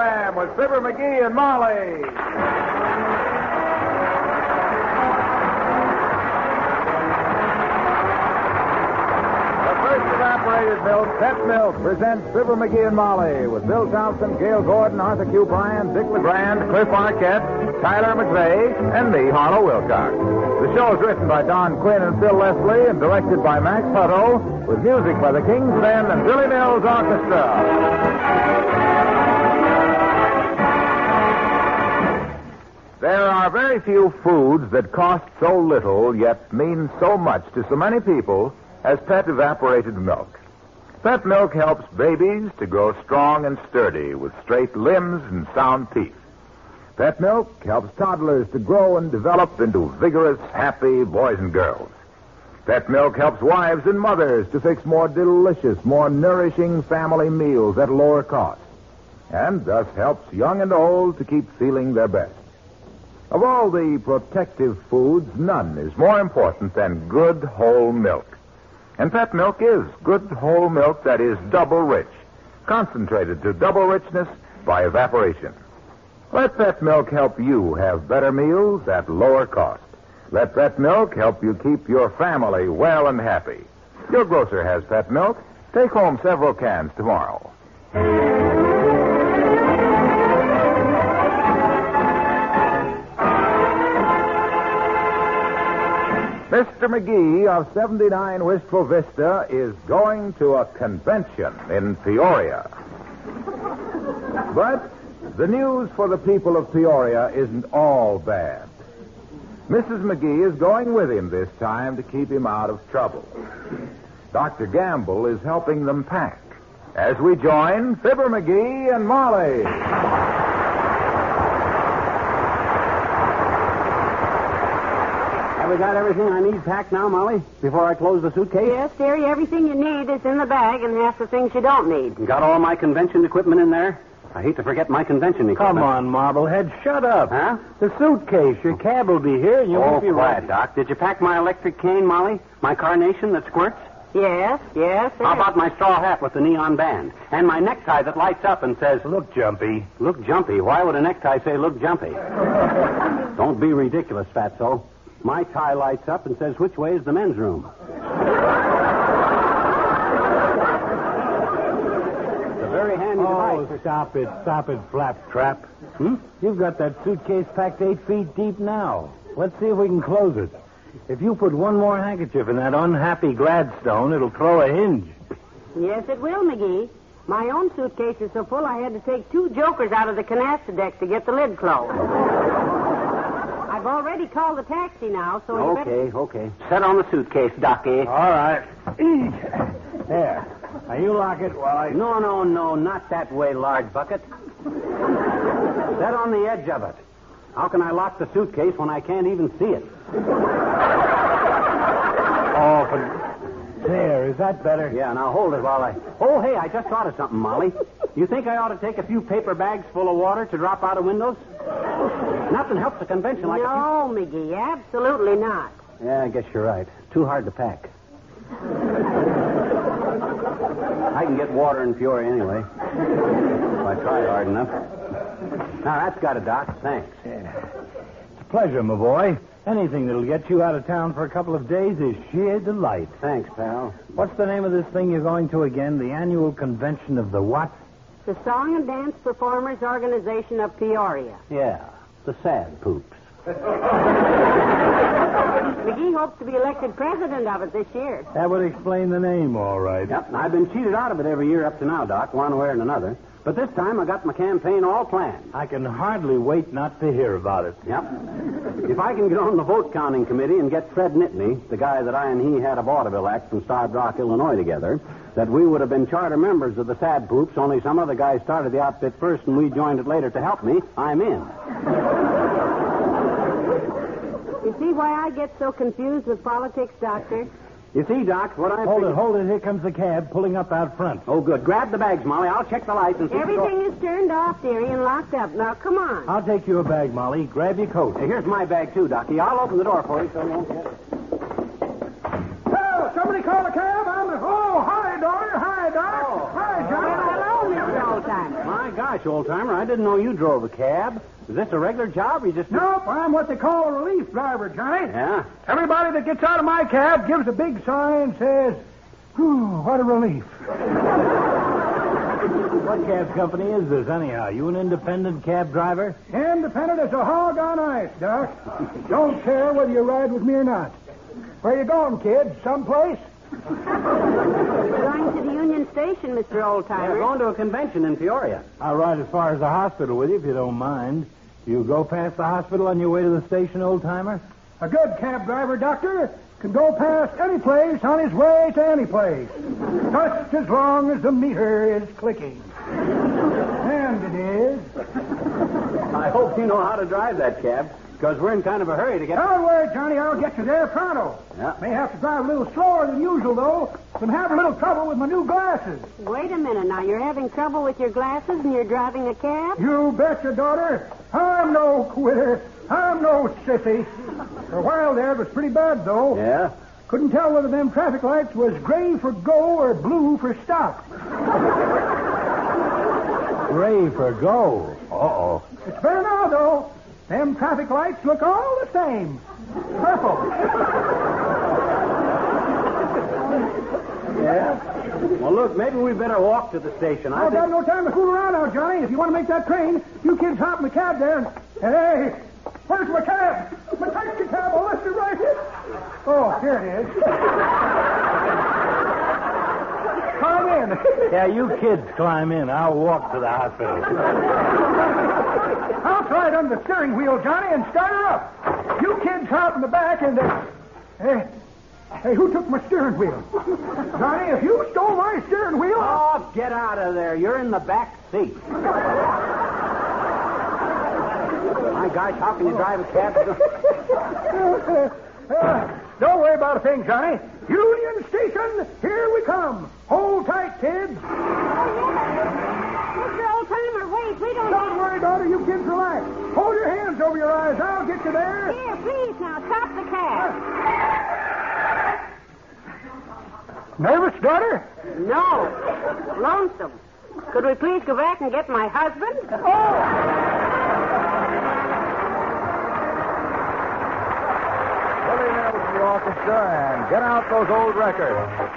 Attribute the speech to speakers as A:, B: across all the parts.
A: program with Fibber McGee and Molly. Evaporated milk, Pet Milk, presents Fibber McGee and Molly with Bill Thompson, Gail Gordon, Arthur Q. Bryan, Dick LeGrand, Cliff Arquette, Tyler McVeigh, and me, Harlow Wilcox. The show is written by Don Quinn and Phil Leslie and directed by Max Hutto with music by the King's Men and Billy Mills Orchestra. There are very few foods that cost so little yet mean so much to so many people as Pet evaporated milk. Pet milk helps babies to grow strong and sturdy with straight limbs and sound teeth. Pet milk helps toddlers to grow and develop into vigorous, happy boys and girls. Pet milk helps wives and mothers to fix more delicious, more nourishing family meals at lower cost, and thus helps young and old to keep feeling their best. Of all the protective foods, none is more important than good whole milk. And Pet milk is good whole milk that is double rich, concentrated to double richness by evaporation. Let Pet milk help you have better meals at lower cost. Let Pet milk help you keep your family well and happy. Your grocer has Pet milk. Take home several cans tomorrow. Mr. McGee of 79 Wistful Vista is going to a convention in Peoria. But the news for the people of Peoria isn't all bad. Mrs. McGee is going with him this time to keep him out of trouble. Dr. Gamble is helping them pack as we join Fibber McGee and Molly.
B: Have we got everything I need packed now, Molly, before I close the suitcase?
C: Yes, dearie, everything you need is in the bag, and half the things you don't need.
B: Got all my convention equipment in there? I hate to forget my convention equipment.
D: Come on, Marblehead, shut up.
B: Huh?
D: The suitcase. Your cab will be here, and you won't be
B: quiet,
D: right.
B: Doc. Did you pack my electric cane, Molly? My carnation that squirts?
C: Yes.
B: How about my straw hat with the neon band? And my necktie that lights up and says,
D: Look, Jumpy.
B: Look jumpy. Why would a necktie say look jumpy? Don't be ridiculous, Fatso. My tie lights up and says, which way is the men's room? It's a very handy device.
D: Stop it, Flaptrap. You've got that suitcase packed 8 feet deep now. Let's see if we can close it. If you put one more handkerchief in that unhappy Gladstone, it'll throw a hinge.
C: Yes, it will, McGee. My own suitcase is so full I had to take 2 jokers out of the canasta deck to get the lid closed. I've already called the taxi now, so you better...
B: Okay. Set on the suitcase, Docky.
D: All right. There. Now, you lock it while I...
B: No, not that way, large bucket. Set on the edge of it. How can I lock the suitcase when I can't even see it?
D: There, is that better?
B: Yeah, now hold it while I... Oh, hey, I just thought of something, Molly. You think I ought to take a few paper bags full of water to drop out of windows? Nothing helps a convention like
C: No, McGee, absolutely not.
B: Yeah, I guess you're right. Too hard to pack. I can get water in Peoria anyway. If I try hard enough. Now, that's got it, Doc. Thanks.
D: Yeah. It's a pleasure, my boy. Anything that'll get you out of town for a couple of days is sheer delight.
B: Thanks, pal.
D: What's the name of this thing you're going to again? The annual convention of the what?
C: The Song and Dance Performers Organization of Peoria.
B: Yeah, the sad poops.
C: McGee hopes to be elected president of it this year.
D: That would explain the name, all right.
B: Yep, I've been cheated out of it every year up to now, Doc, one way or another. But this time I got my campaign all planned.
D: I can hardly wait not to hear about it.
B: Yep. If I can get on the vote counting committee and get Fred Nittany, the guy that I and he had a vaudeville act from Starved Rock, Illinois together, that we would have been charter members of the Sad Poops, only some other guy started the outfit first and we joined it later to help me, I'm in.
C: You see why I get so confused with politics, Doctor?
B: You see, Doc, what I...
D: Hold it. Here comes the cab pulling up out front.
B: Oh, good. Grab the bags, Molly. I'll check the lights and see...
C: Everything is turned off, dearie, and locked up. Now, come on.
D: I'll take you a bag, Molly. Grab your coat.
B: Hey, here's my bag, too, Docky. I'll open the door for you so you won't get it.
E: Oh, somebody call a cab? Oh, hi, Dory. Hi, Doc.
B: Oh.
E: Hi, John.
C: Well, hello, Mr. Oldtimer.
B: My God. gosh, old-timer, I didn't know you drove a cab. Is this a regular job or you just...
E: Nope, I'm what they call a relief driver, Johnny.
B: Yeah?
E: Everybody that gets out of my cab gives a big sign and says, "Whew, what a relief."
D: What cab company is this, anyhow? You an independent cab driver?
E: Independent as a hog on ice, Doc. Don't care whether you ride with me or not. Where you going, kid? Someplace?
C: Going to the Union Station, Mr.
B: We're
C: Oldtimer.
B: going to a convention in Peoria.
D: I'll ride as far as the hospital with you, if you don't mind. You go past the hospital on your way to the station, old-timer?
E: A good cab driver, Doctor, can go past any place on his way to any place. Just as long as the meter is clicking. And it is.
B: I hope you know how to drive that cab, because we're in kind of a hurry to get...
E: Don't worry, Johnny, I'll get you there pronto.
B: Yeah.
E: May have to drive a little slower than usual, though. I'm having a little trouble with my new glasses.
C: Wait a minute now. You're having trouble with your glasses and you're driving a cab?
E: You betcha, daughter. I'm no quitter. I'm no sissy. For a while there, it was pretty bad, though.
B: Yeah?
E: Couldn't tell whether them traffic lights was gray for go or blue for stop.
D: Gray for go. Uh-oh.
E: It's better now, though. Them traffic lights look all the same. Purple.
B: Yeah? Well, look, maybe we better walk to the station.
E: I've got no time to fool around now, Johnny. If you want to make that train, you kids hop in the cab there and... Hey, where's my cab? My taxi cab. Oh, that's it right here. Oh, here it is. Climb in.
D: Yeah, you kids climb in. I'll walk to the hospital.
E: I'll try it under the steering wheel, Johnny, and start her up. You kids hop in the back and... Hey, who took my steering wheel? Johnny, if you stole my steering wheel...
B: Oh, get out of there. You're in the back seat. My gosh, how can you drive a cab?
E: Don't worry about a thing, Johnny. Union Station, here we come. Hold tight, kids.
C: Mr. Oldtimer, wait. We
E: Don't worry, daughter. You kids relax. Hold your hands over your eyes. I'll get you there.
C: Here, please, now, stop the cab.
E: Nervous, daughter?
C: No. Lonesome. Could we please go back and get my husband?
A: Billy Mills and the orchestra, and get out those old records.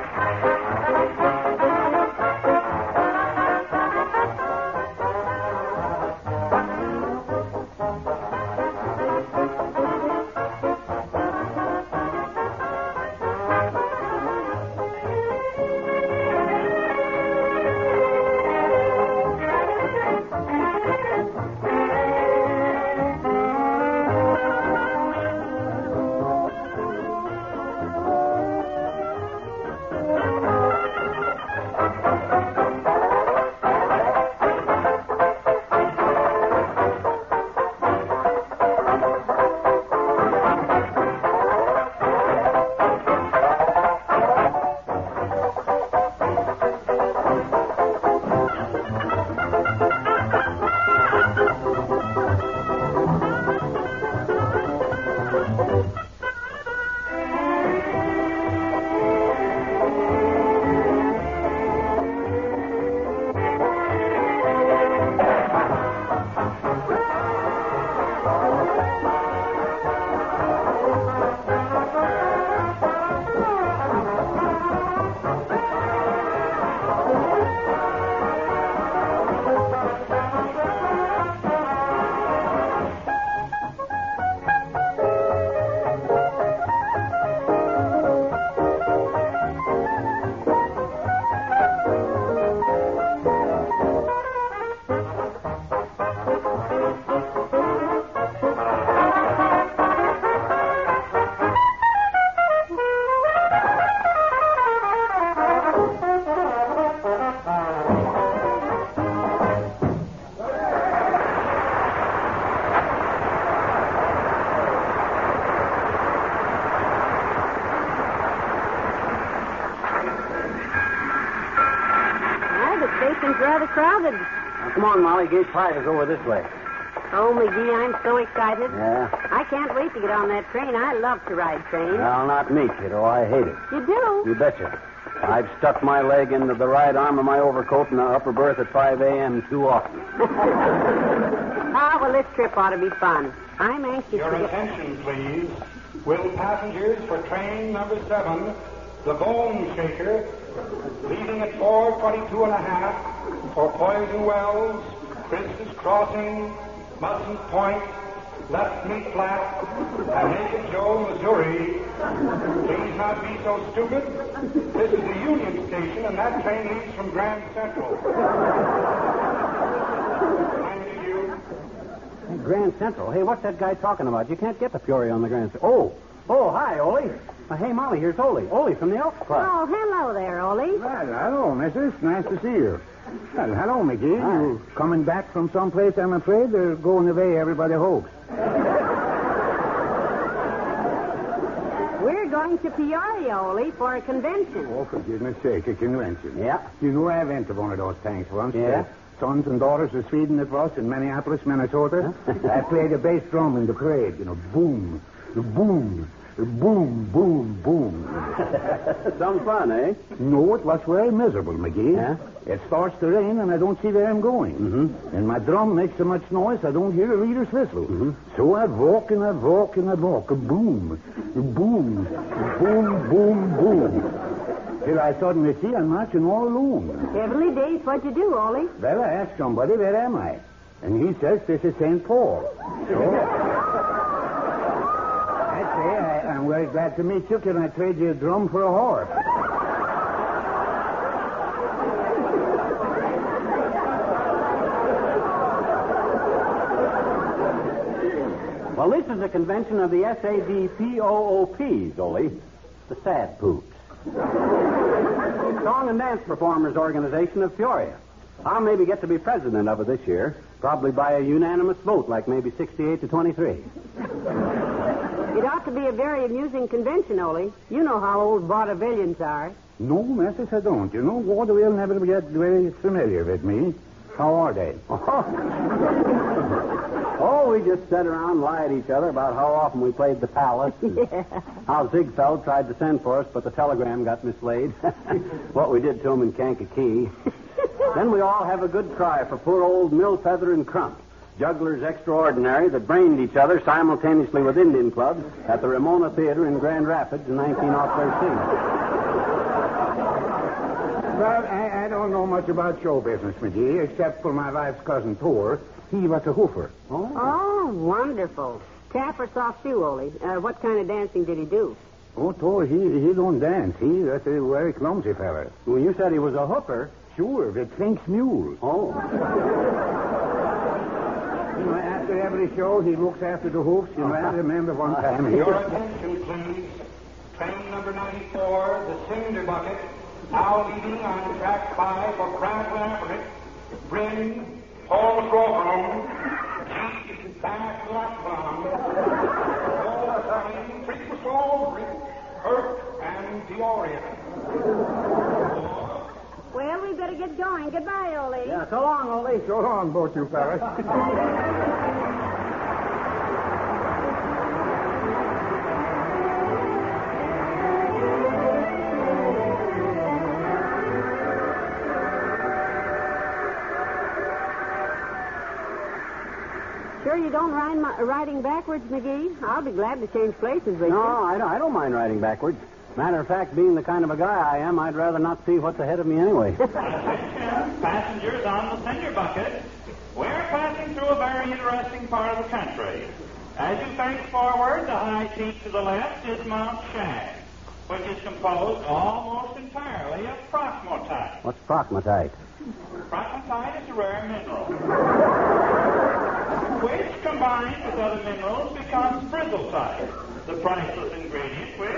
C: Rather crowded.
B: Now, come on, Molly. Gate 5 is over this way.
C: Oh, McGee, I'm so excited.
B: Yeah?
C: I can't wait to get on that train. I love to ride trains.
B: Well, not me, kiddo. I hate it.
C: You do?
B: You betcha. I've stuck my leg into the right arm of my overcoat in the upper berth at 5 a.m. too often.
C: Well, this trip ought to be fun. I'm anxious
F: Your
C: to get...
F: attention, please. Will passengers for train number 7, the Bone Shaker, leaving at 4:22.5 for Poison Wells, Christmas Crossing, Mudson Point, Left Meat Flat, and Naked Joe, Missouri. Please not be so stupid. This is the Union Station, and that train leaves from Grand Central. Thank you.
B: Hey, Grand Central. Hey, what's that guy talking about? You can't get the Fury on the Grand Central. Oh, hi, Ole. Hey, Molly, here's Ole. Ole from the Elks Club.
C: Oh, hello there, Ole.
E: Well, hello, missus. Nice to see you. Well, hello, McGee.
B: Hi.
E: You coming back from someplace, I'm afraid, or going the way everybody hopes?
C: We're going to Peoria, Ole, for a convention.
E: Oh, for goodness sake, a convention.
B: Yeah.
E: You know, I went to one of those tanks once.
B: Yeah?
E: Sons and Daughters of Sweden it was in Minneapolis, Minnesota. I played a bass drum in the parade, boom, boom, boom, boom, boom.
B: Some fun, eh?
E: No, it was very miserable, McGee.
B: Yeah?
E: It starts to rain, and I don't see where I'm going.
B: Mm-hmm.
E: And my drum makes so much noise, I don't hear a reader's whistle. So I walk and I walk and I walk. A boom, boom, boom, boom, boom. Till I suddenly see I'm marching all alone.
C: Heavenly days, what'd you do, Ole?
E: Well, I asked somebody, where am I? And he says this is St. Paul. So I say, I'm very glad to meet you. Can I trade you a drum for a horse?
B: Well, this is a convention of the SADPOOPs, Ole. The Sad Poops. Song and Dance Performers Organization of Peoria. I'll maybe get to be president of it this year, probably by a unanimous vote, like maybe 68 to 23.
C: It ought to be a very amusing convention, Ole. You know how old vaudevillians are.
E: No, missus, I don't. You know, vaudeville never get very familiar with me. How are they?
B: Oh, we just sat around and lied at each other about how often we played the Palace.
C: Yeah.
B: How Ziegfeld tried to send for us, but the telegram got mislaid. What we did to him in Kankakee. Then we all have a good cry for poor old Millfeather and Crump, jugglers extraordinary that brained each other simultaneously with Indian clubs at the Ramona Theater in Grand Rapids in 1913.
E: Well, I don't know much about show business, McGee, except for my wife's cousin, Thor. He was a hoofer.
C: Oh, wonderful. Tap or soft shoe, Ole? What kind of dancing did he do?
E: Oh, Thor, he don't dance. That's a very clumsy fella.
B: When you said he was a hooker.
E: Sure, with Fink's mule.
B: Oh.
E: After every show, he looks after the hoofs. I remember one time.
F: Your attention, please. Train number 94, the Cinder Bucket, now leading on track 5 for Grand Rapids. Bring Paul McGraw, back Blackbomb, all time, Freakful, Hurt, and Peoria.
C: Well, we better get going. Goodbye, Ole.
B: Yeah, so long, Ole.
E: So long, both you fellas.
C: Sure you don't mind riding backwards, McGee? I'll be glad to change places with
B: No,
C: you.
B: I don't mind riding backwards. Matter of fact, being the kind of a guy I am, I'd rather not see what's ahead of me anyway.
G: Passengers on the Cinder Bucket, we're passing through a very interesting part of the country. As you face forward, the high peak to the left is Mount Shag, which is composed almost entirely of prochmotite.
B: What's prochmotite?
G: Prochmotite is a rare mineral, which, combined with other minerals, becomes bristlesite, the priceless ingredient which...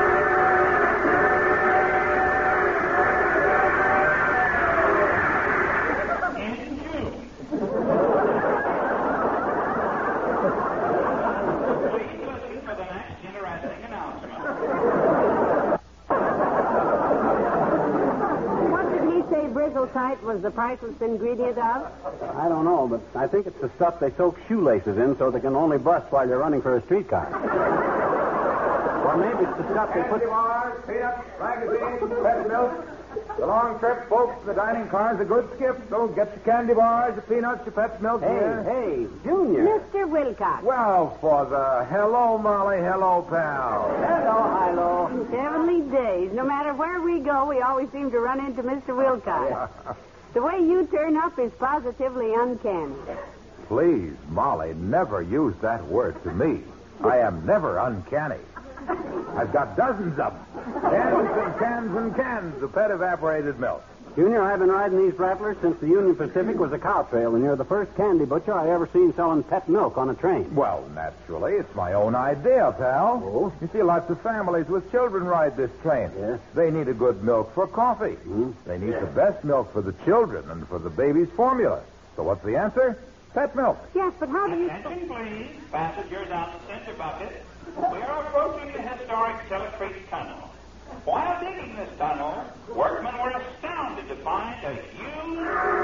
C: Bristlesite was the priceless ingredient of?
B: I don't know, but I think it's the stuff they soak shoelaces in so they can only bust while you're running for a streetcar. maybe it's the stuff they put...
A: Candy bars, peanuts, magazines, pet milk. The long trip, folks, the dining car's a good skip. So get your candy bars, your peanuts, your pet milk.
B: Hey, Junior.
C: Mr. Wilcox.
A: Well, for the... Hello, Molly. Hello, pal.
B: Hello.
C: Heavenly days. No matter where we go, we always seem to run into Mr. Wilcox. The way you turn up is positively uncanny.
A: Please, Molly, never use that word to me. I am never uncanny. I've got dozens of them. Cans and cans of pet evaporated milk.
B: Junior, I've been riding these rattlers since the Union Pacific was a cow trail, and you're the first candy butcher I ever seen selling pet milk on a train.
A: Well, naturally, it's my own idea, pal.
B: Oh?
A: You see, lots of families with children ride this train.
B: Yes.
A: They need a good milk for coffee.
B: Mm-hmm.
A: They need the best milk for the children and for the baby's formula. So what's the answer? Pet milk.
C: Yes, but how do you...
G: Attention, please. Passengers on the center bucket. We are approaching the historic Cellar Creek Tunnel. While digging this tunnel, workmen were astounded to find a huge...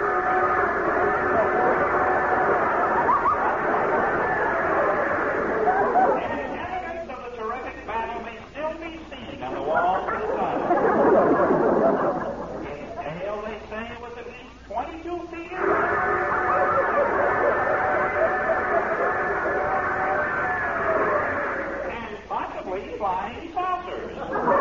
G: And evidence of the terrific battle may still be seen on the walls of the tunnel. Its tail, they say, was at least 22 feet in length. Possibly flying saucers.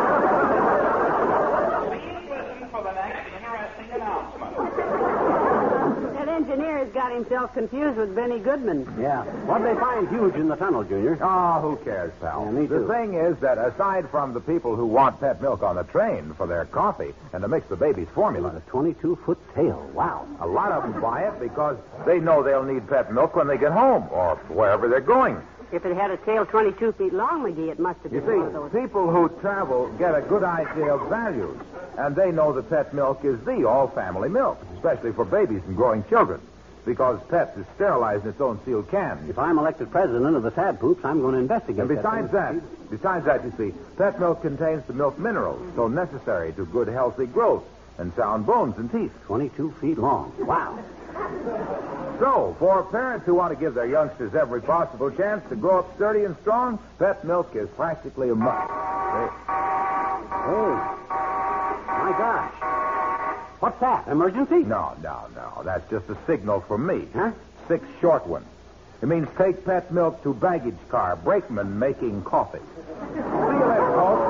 G: Please listen for the next interesting announcement.
C: That engineer has got himself confused with Benny Goodman.
B: Yeah. What'd they find huge in the tunnel, Junior?
A: Oh, who cares, pal?
B: Me too.
A: The thing is that aside from the people who want pet milk on the train for their coffee and to mix the baby's formula,
B: A 22-foot tail. Wow.
A: a lot of them buy it because they know they'll need pet milk when they get home or wherever they're going.
C: If it had a tail 22 feet long, McGee, it must have
A: You
C: been one of those.
A: see, people who travel get a good idea of values, and they know that pet milk is the all-family milk, especially for babies and growing children, because pet is sterilized in its own sealed can.
B: If I'm elected president of the Sad Poops, I'm going to investigate
A: And besides that, you see, pet milk contains the milk minerals so necessary to good, healthy growth and sound bones and teeth.
B: 22 feet long. Wow.
A: So, for parents who want to give their youngsters every possible chance to grow up sturdy and strong, pet milk is practically a must.
B: Hey, my gosh. What's that? Emergency?
A: No. That's just a signal from me.
B: Huh?
A: 6 short one. It means take pet milk to baggage car, brakeman making coffee. See you later, folks.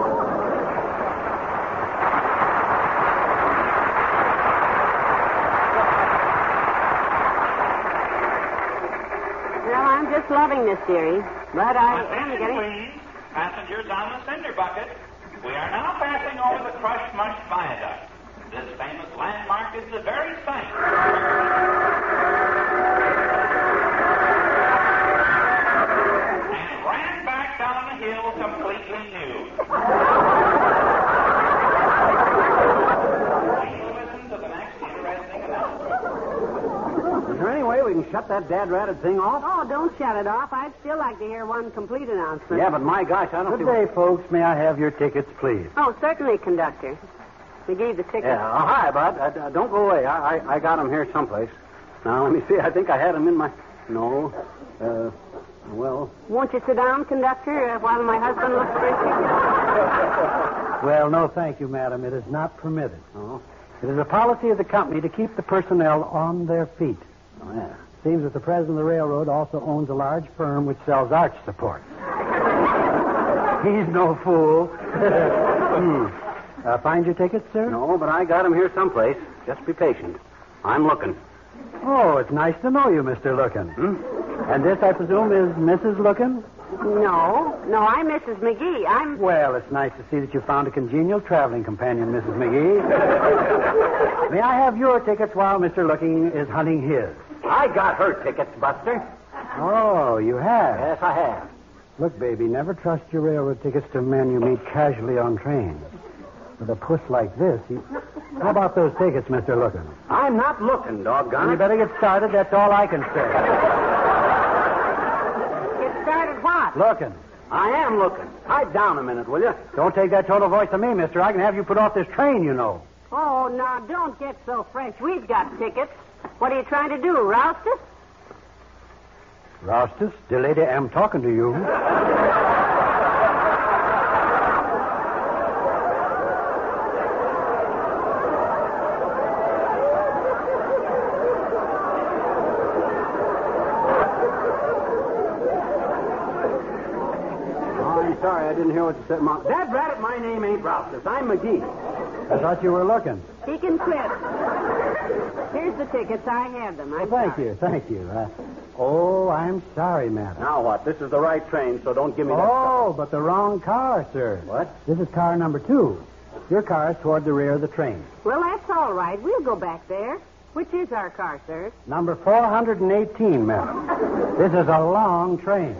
C: Well, I'm just loving this series, but I am
G: Attention,
C: getting...
G: please. Passengers on the cinder bucket. We are now passing over the Crushed Mush Viaduct. This famous landmark is the very site. And ran back down the hill completely nude. Please listen to the next interesting announcement.
B: Is there any way we can shut that dad-ratted thing off?
C: Oh, don't shut it off. I'd still like to hear one complete announcement.
B: Yeah, but my gosh, I don't
D: Good
B: see...
D: day, folks. May I have your tickets, please?
C: Oh, certainly, conductor. We gave the ticket.
B: Yeah, hi, Bud. Don't go away. I got them here someplace. Now, let me see. I think I had them in my... No. Well...
C: Won't you sit down, conductor, while my husband looks for his ticket?
D: Well, no, thank you, madam. It is not permitted.
B: Oh,
D: It is a policy of the company to keep the personnel on their feet.
B: oh yeah.
D: Seems that the president of the railroad also owns a large firm which sells arch supports. He's no fool. Find your tickets, sir?
B: No, but I got them here someplace. Just be patient. I'm looking.
D: Oh, it's nice to know you, Mr. Lookin. And this, I presume, is Mrs. Lookin?
C: No, I'm Mrs. McGee. I'm...
D: Well, it's nice to see that you found a congenial traveling companion, Mrs. McGee. May I have your tickets while Mr. Looking is hunting his?
B: I got her tickets, Buster.
D: Oh, you have?
B: Yes, I have.
D: Look, baby, never trust your railroad tickets to men you meet casually on trains. With a puss like this, How about those tickets, Mr. Lookin?
B: I'm not looking, doggone
D: You
B: it.
D: better get started. That's all I can say.
C: Get started what?
D: Lookin'.
B: I am looking. Pipe down a minute, will you?
D: Don't take that tone of voice to me, mister. I can have you put off this train, you know.
C: Oh, now, don't get so fresh. We've got tickets. What are you trying to do, roust us?
D: Rostas, the lady I'm talking to you.
B: sorry, I didn't hear what you said, Mom. Dad, rat it, my name ain't Ralphus. I'm McGee.
E: I thought you were looking.
C: He can quit. Here's the tickets. I have them.
E: Thank you. I'm sorry, madam.
B: Now what? This is the right train, so don't give me that
E: Oh, but the wrong car, sir.
B: What?
E: This is car number 2. Your car is toward the rear of the train.
C: Well, that's all right. We'll go back there. Which is our car, sir?
E: Number 418, madam. This is a long train.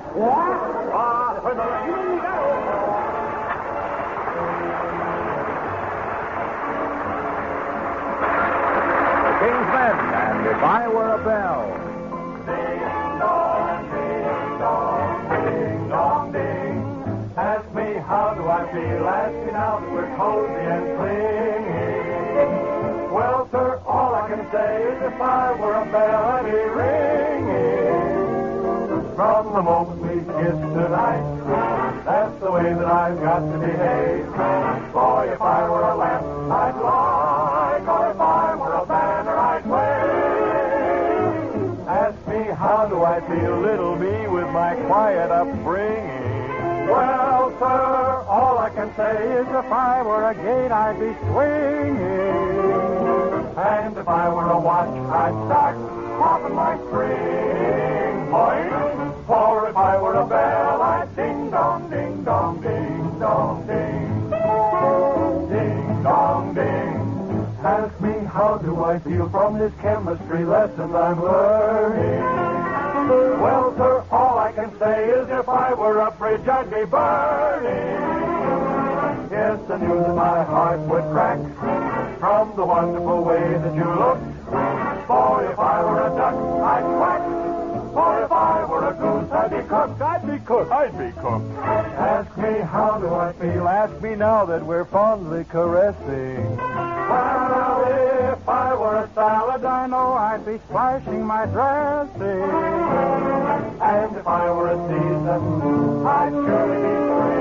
A: King's Men, and If I Were a Bell.
H: Ding dong, ding dong, ding dong, ding. Ask me how do I feel? Ask me now that we're cozy and clinging. Well, sir, all I can say is if I were a bell, I'd be ringing. From the moment we kissed tonight, that's the way that I've got to behave. Boy, if I were a lamp, I'd light, or if I were a banner, I'd wave. Ask me how do I feel, little me, with my quiet upbringing. Well, sir, all I can say is if I were a gate, I'd be swinging. And if I were a watch, I'd start popping my spring point. For if I were a bell, I'd ding dong, ding dong, ding dong, ding. Ding dong, ding. Ask me how do I feel from this chemistry lesson I'm learning. Well, sir, all I can say is if I were a bridge, I'd be burning. Yes, the news in my heart would crack from the wonderful way that you look. For if I were a duck, I'd quack. For if I were a goose, I'd be cooked. I'd be cooked. I'd be cooked. Ask me how do I feel. Ask me now that we're fondly caressing. Well, if I were a salad, I know I'd be splashing my dressing. And if I were a season, I'd surely be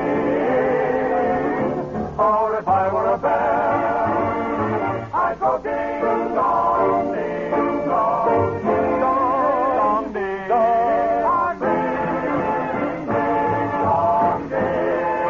H: free. Or if I were a bell, I'd go ding dong, ding dong, ding dong, ding dong, ding dong, ding.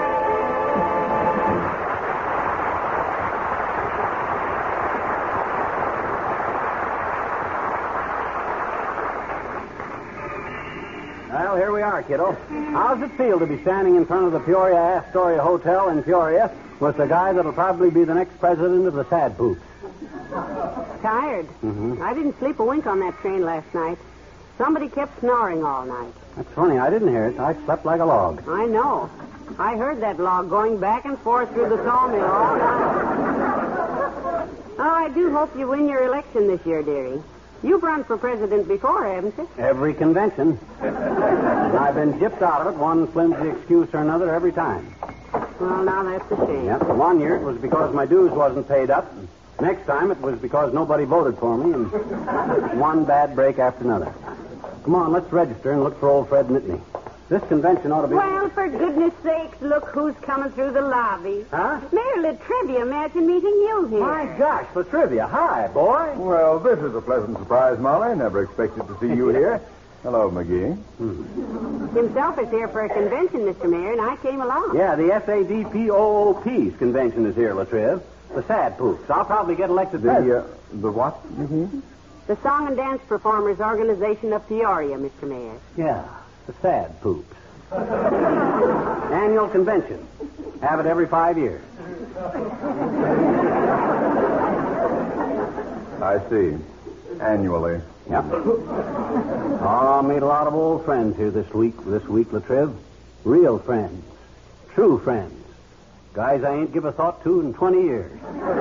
B: Well, here we are, kiddo. How's it feel to be standing in front of the Peoria Astoria Hotel in Peoria with the guy that'll probably be the next president of the Sad Poops?
C: Tired. I didn't sleep a wink on that train last night. Somebody kept snoring all night.
B: That's funny. I didn't hear it. I slept like a log.
C: I know. I heard that log going back and forth through the sawmill all night. Oh, I do hope you win your election this year, dearie. You've run for president before, haven't you?
B: Every convention. And I've been gypped out of it, one flimsy excuse or another, every time.
C: Well, now that's a shame.
B: Yep. One year it was because my dues wasn't paid up. Next time it was because nobody voted for me, and one bad break after another. Come on, let's register and look for old Fred Nittany. This convention ought to be...
C: Well, for goodness sakes, look who's coming through the lobby.
B: Huh?
C: Mayor Latrivia, imagine meeting you here.
B: My gosh, Latrivia. Hi, boy.
A: Well, this is a pleasant surprise, Molly. Never expected to see you here. Hello, McGee.
C: Himself is here for a convention, Mr. Mayor, and I came along.
B: Yeah, the SADPOOP's convention is here, Latriv. The Sad Poops. I'll probably get elected president.
A: The what, McGee?
C: The Song and Dance Performers Organization of Peoria, Mr. Mayor.
B: Yeah, the Sad Poops. Annual convention. Have it every 5 years.
A: I see. Annually.
B: Yep. Oh, made a lot of old friends here this week, Latriv. Real friends. True friends. Guys I ain't give a thought to in 20 years.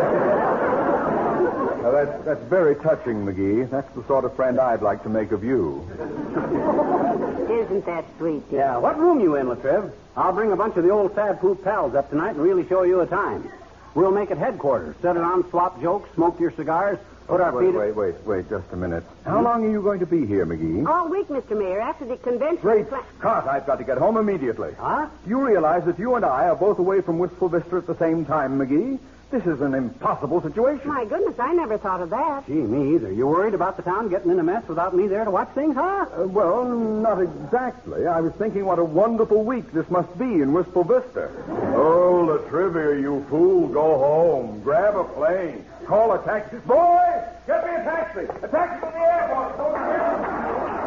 A: Now, that's very touching, McGee. That's the sort of friend I'd like to make of you.
C: Isn't that sweet, dear?
B: Yeah, what room you in, Latriv? I'll bring a bunch of the old Sad Poop pals up tonight and really show you a time. We'll make it headquarters. Set around, swap jokes, smoke your cigars, put our feet...
A: Wait, just a minute. How long are you going to be here, McGee?
C: All week, Mr. Mayor, after the convention...
A: Great Scott, I've got to get home immediately.
B: Huh?
A: Do you realize that you and I are both away from Wistful Vista at the same time, McGee?
I: This is an impossible situation.
C: My goodness, I never thought of that.
B: Gee, me either. You worried about the town getting in a mess without me there to watch things, huh?
I: Well, not exactly. I was thinking what a wonderful week this must be in Wistful Vista. Oh, La Trivia, you fool. Go home. Grab a plane. Call a taxi. Boy, get me a taxi. A taxi to the airport. Go to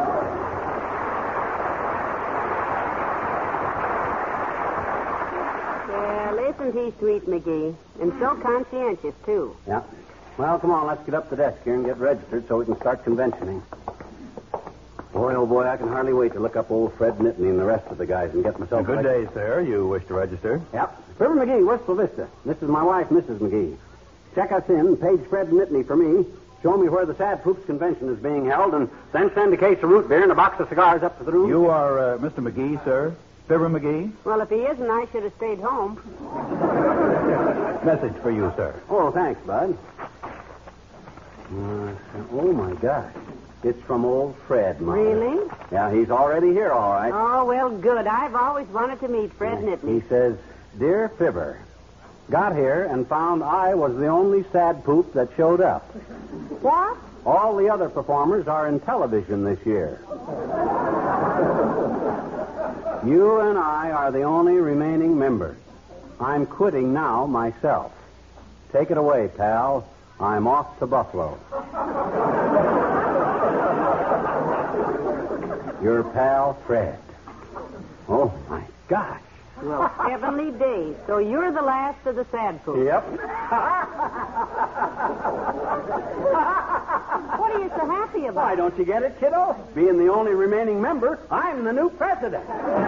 C: Isn't he sweet, McGee? And so conscientious, too.
B: Yeah. Well, come on, let's get up the desk here and get registered so we can start conventioning. Boy, oh boy, I can hardly wait to look up old Fred Nittany and the rest of the guys and get myself...
J: Good day, sir. You wish to register?
B: Yep. Fibber McGee, Wistful Vista. This is my wife, Mrs. McGee. Check us in, page Fred Nittany for me. Show me where the Sad Poops convention is being held, and then send a case of root beer and a box of cigars up to the room.
J: You are Mr. McGee, sir? Fibber McGee?
C: Well, if he isn't, I should have stayed home.
J: Message for you, sir.
B: Oh, thanks, Bud. Oh, my gosh. It's from old Fred, Mother.
C: Really?
B: Yeah, he's already here, all right.
C: Oh, well, good. I've always wanted to meet Fred Nittany.
B: He says, Dear Fibber, got here and found I was the only sad poop that showed up.
C: What?
B: All the other performers are in television this year. You and I are the only remaining members. I'm quitting now myself. Take it away, pal. I'm off to Buffalo. Your pal, Fred. Oh, my gosh.
C: Well, heavenly days. So you're the last of the sad poops.
B: Yep.
C: What are you so happy about?
B: Why, don't you get it, kiddo? Being the only remaining member, I'm the new president.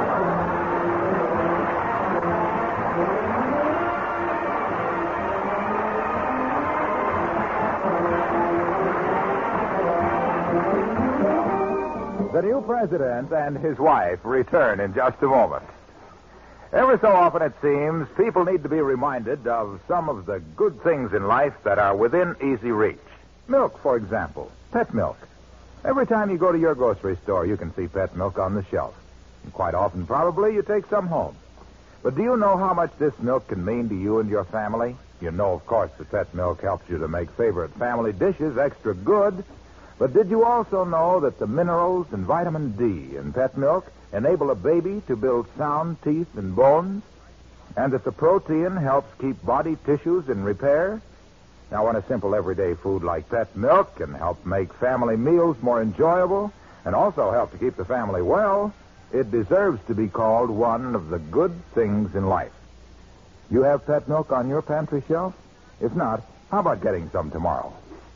A: The new president and his wife return in just a moment. Every so often, it seems, people need to be reminded of some of the good things in life that are within easy reach. Milk, for example. Pet milk. Every time you go to your grocery store, you can see pet milk on the shelf. And quite often, probably, you take some home. But do you know how much this milk can mean to you and your family? You know, of course, that pet milk helps you to make favorite family dishes extra good. But did you also know that the minerals and vitamin D in pet milk enable a baby to build sound teeth and bones? And that the protein helps keep body tissues in repair? Now, when a simple everyday food like pet milk can help make family meals more enjoyable and also help to keep the family well, it deserves to be called one of the good things in life. You have pet milk on your pantry shelf? If not, how about getting some tomorrow?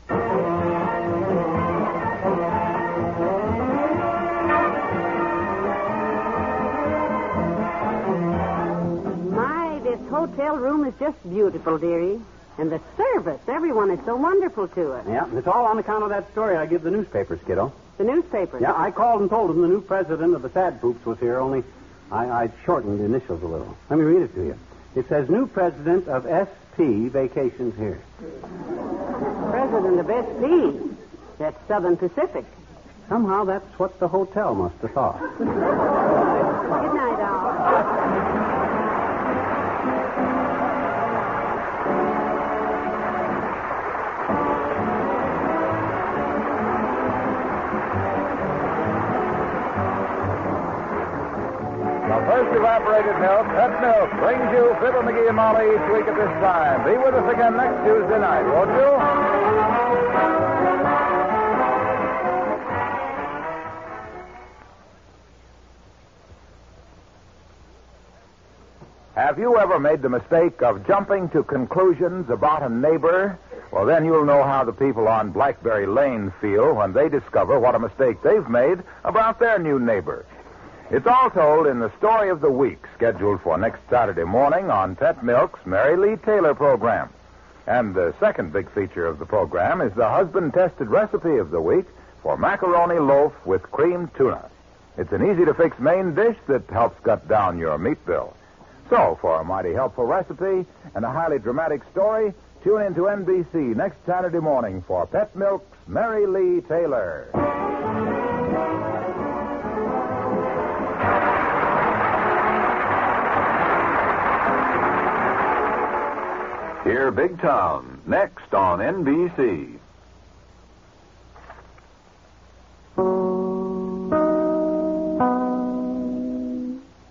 C: Hotel room is just beautiful, dearie. And the service, everyone is so wonderful to us.
B: Yeah, it's all on account of that story I give the newspapers, kiddo.
C: The newspapers?
B: Yeah, I called and told them the new president of the Sad Poops was here, only I shortened the initials a little. Let me read it to you. It says, new president of SP Vacations here.
C: President of SP? That's Southern Pacific.
B: Somehow that's what the hotel must have thought.
C: Good night, all.
A: First evaporated milk, Pet Milk, brings you Fibber McGee and Molly each week at this time. Be with us again next Tuesday night, won't you? Have you ever made the mistake of jumping to conclusions about a neighbor? Well, then you'll know how the people on Blackberry Lane feel when they discover what a mistake they've made about their new neighbor. It's all told in the Story of the Week, scheduled for next Saturday morning on Pet Milk's Mary Lee Taylor program. And the second big feature of the program is the husband-tested recipe of the week for macaroni loaf with creamed tuna. It's an easy-to-fix main dish that helps cut down your meat bill. So, for a mighty helpful recipe and a highly dramatic story, tune in to NBC next Saturday morning for Pet Milk's Mary Lee Taylor. Hear Big Town next on NBC.